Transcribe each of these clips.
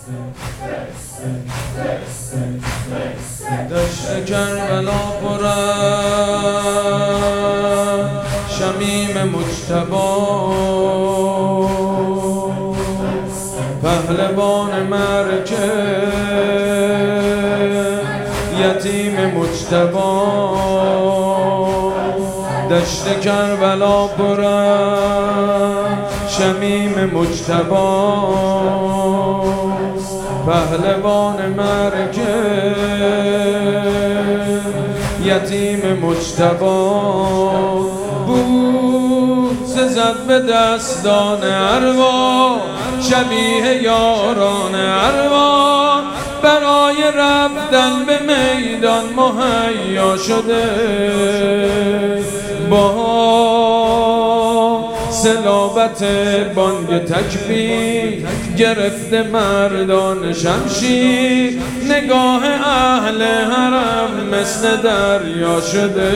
دشت کربلا پر شمیم مجتبی، پهلوان مرکه یتیم مجتبی. دشت کربلا پر شمیم مجتبی، پهلوان مرکه یتیم مجتبی. بوسه زد به دستان ارواح، شبیه یاران ارواح، برای رفتن به میدان مهیا شده. با صلابت بانگ تکبیر گرفته مردان شمشیر، نگاه اهل حرم مثل دریا شده.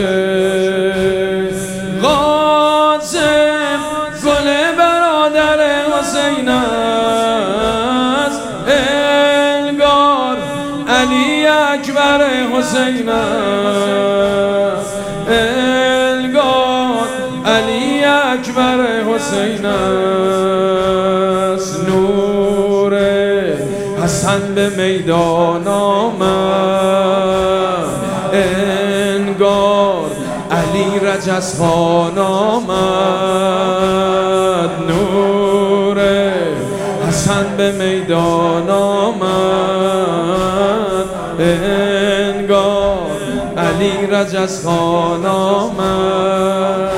قاسم گل برادر حسین است، انگار علی اکبر حسین است، انگار علی اکبر حسین است. نور حسن به میدان آمد، انگار علی رجزخان آمد. نور حسن به میدان آمد، انگار علی رجزخان آمد.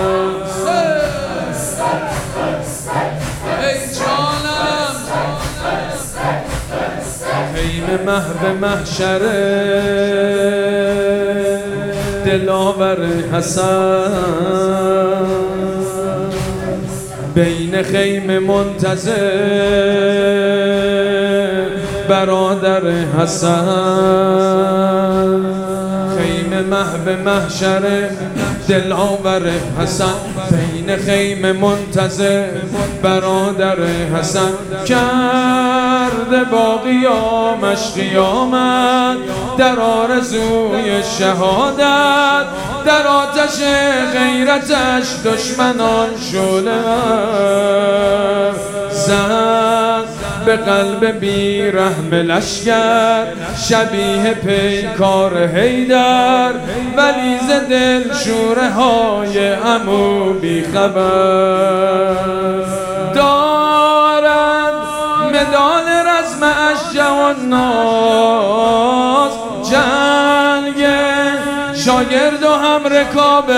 خیمه محو محشره دلاور حسن، بین خیمه منتظر برادر حسن. خیمه محو محشره دلاور حسن، بین خیمه منتظر برادر حسن. کرده با قیامش قیامت، در آرزوی شهادت، در آتش غیرتش دشمنان شعله زد به قلب بی رحم لشکر، شبیه پیکار حیدر، ولی ز دل شوره های عمو بی خبر. دارد مدال رزم اشجع و ناز، جنگ شاگرد و هم رکاب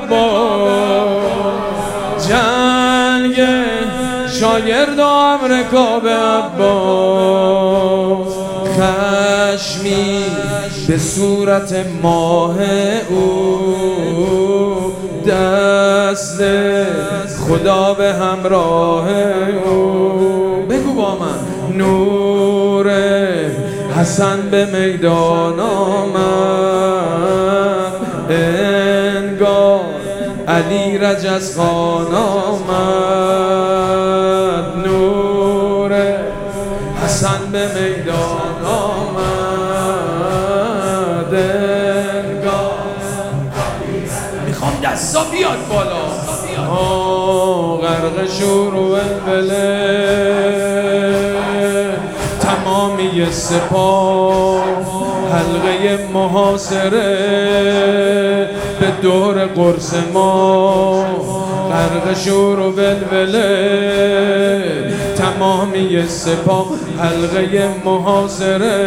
عباس، جنگ شاگرد و هم رکاب عباس. خشمی به صورت ماه او، دست خدا به همراه او. بگو با من. نور حسن به میدان آمد، انگار علی رجزخان آمد. نور حسن به میدان آمد، انگار. میخوام دستا بیاد بالا. غرق شور و ولوله تمامی سپاه، حلقه محاصره به دور قرص ما. غرق شور و ولوله تمامی سپاه، حلقه محاصره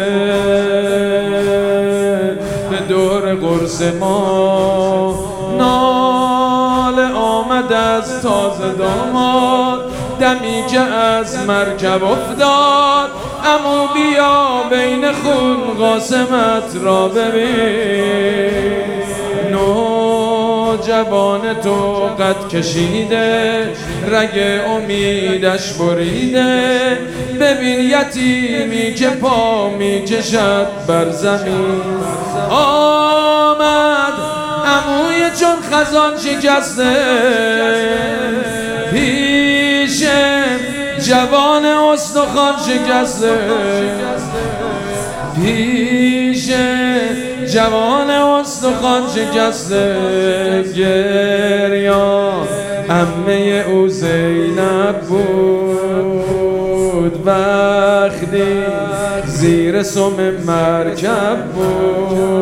به دور قرص ما. ناله آمد از تازه داماد، دمی که از مرکب افتاد. عمو بیا بین خون قاسمت را ببین. نوجوان تو قد کشیده، رگ امیدش بریده. ببین یتیمی که پا می کشد بر زمین. آمد عموی چون خزان شکسته، پیش جوان استخوان شکسته پیش جوان استخوان شکسته گریان عمه او زینب بود وقتی زیر سم مرکب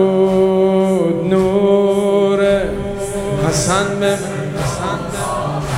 بود نور حسن به